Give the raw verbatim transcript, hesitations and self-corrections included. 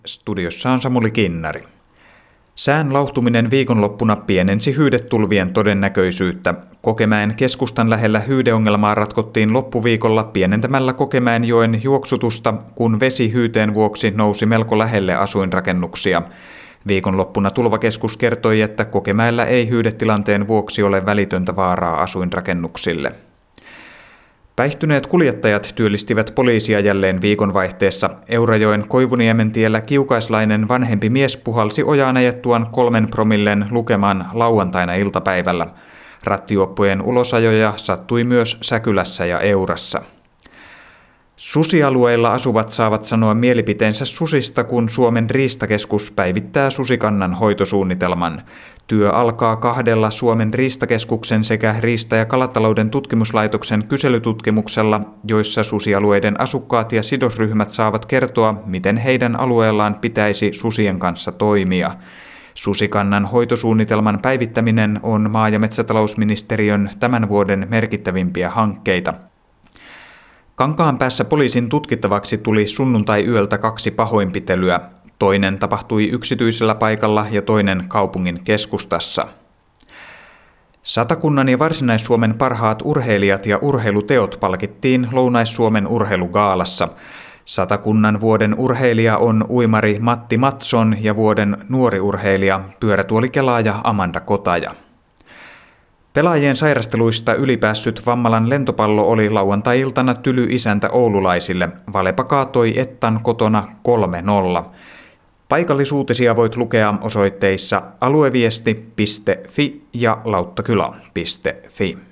Studiossa on Samuli Kinnari. Sään lauhtuminen viikonloppuna pienensi hyydetulvien todennäköisyyttä. Kokemäen keskustan lähellä hyydeongelmaa ratkottiin loppuviikolla pienentämällä Kokemäenjoen juoksutusta, kun vesi hyyteen vuoksi nousi melko lähelle asuinrakennuksia. Viikonloppuna tulvakeskus kertoi, että Kokemäellä ei hyydetilanteen vuoksi ole välitöntä vaaraa asuinrakennuksille. Päihtyneet kuljettajat työllistivät poliisia jälleen viikonvaihteessa. Eurajoen Koivuniementiellä kiukaislainen vanhempi mies puhalsi ojaan ajettuaan kolmen promillen lukeman lauantaina iltapäivällä. Rattijuoppojen ulosajoja sattui myös Säkylässä ja Eurassa. Susialueilla asuvat saavat sanoa mielipiteensä susista, kun Suomen riistakeskus päivittää susikannan hoitosuunnitelman. Työ alkaa kahdella Suomen riistakeskuksen sekä Riista- ja kalatalouden tutkimuslaitoksen kyselytutkimuksella, joissa susialueiden asukkaat ja sidosryhmät saavat kertoa, miten heidän alueellaan pitäisi susien kanssa toimia. Susikannan hoitosuunnitelman päivittäminen on maa- ja metsätalousministeriön tämän vuoden merkittävimpiä hankkeita. Kankaanpäässä poliisin tutkittavaksi tuli sunnuntai-yöltä kaksi pahoinpitelyä. Toinen tapahtui yksityisellä paikalla ja toinen kaupungin keskustassa. Satakunnan ja Varsinais-Suomen parhaat urheilijat ja urheiluteot palkittiin Lounais-Suomen urheilugaalassa. Satakunnan vuoden urheilija on uimari Matti Matson ja vuoden nuori urheilija pyörätuolikelaaja Amanda Kotaja. Pelaajien sairasteluista ylipäässyt Vammalan lentopallo oli lauantai-iltana tyly isäntä oululaisille. Valepa kaatoi Ettan kotona kolme nolla. Paikallisuutisia voit lukea osoitteissa alueviesti piste fi ja lauttakylä piste fi.